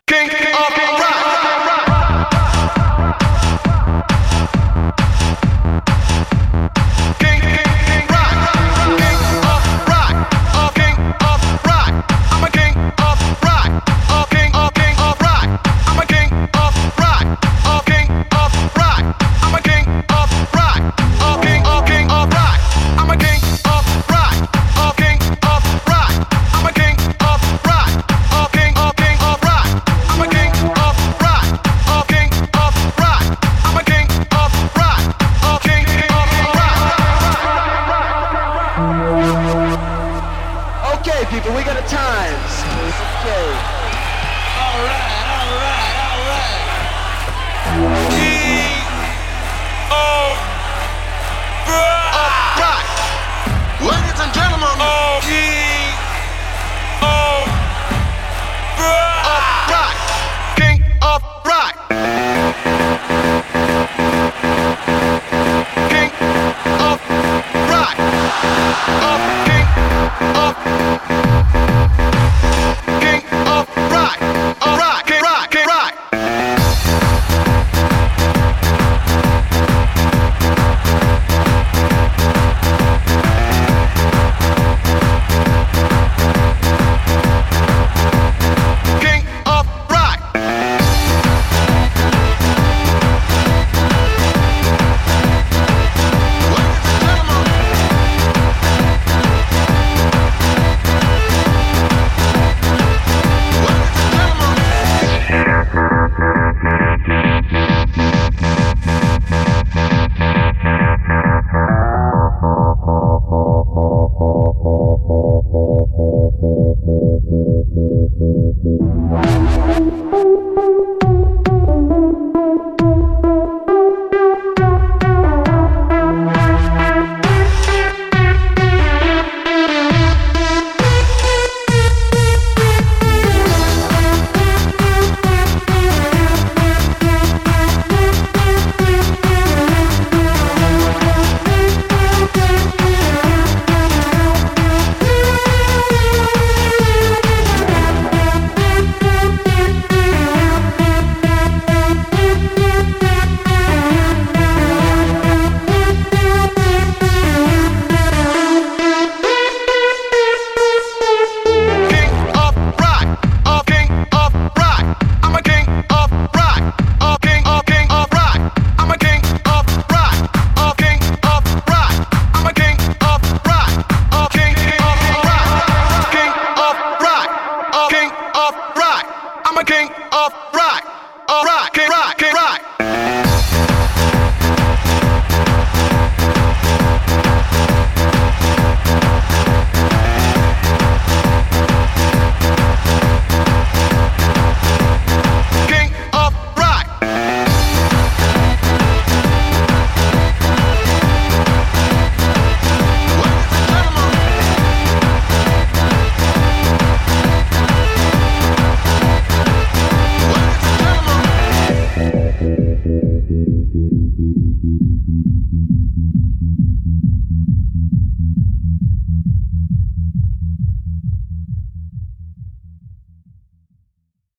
King of rock. King rock. King of rock. Oh, king of rock. I'm a king of rock. Oh, king of rock. I'm a king of rock. Oh, king of rock. I'm a king of rock. Oh, king of rock. I'm a king of rock. Oh, king of rock. I'm a king of rock. Oh, king of rock. I'm a king of rock. Oh, king of rock. I'm a king of rock. Oh, king of rock. Okay, people, we got a times. Okay. All right. King of Rock. Ladies and gentlemen, King of rock. King of rock. King of rock. Oh, king of rock. Oh, rock. King rock. King rock. King of rock. King of rock. Oh, king of rock. I'm a king of rock. Oh, king of rock. I'm a king of rock. Oh, king of rock. I'm a king of rock. Oh, king of rock. King of rock. Oh, king of rock. I'm a king of rock. Oh, rock. King rock. King rock. King of rock.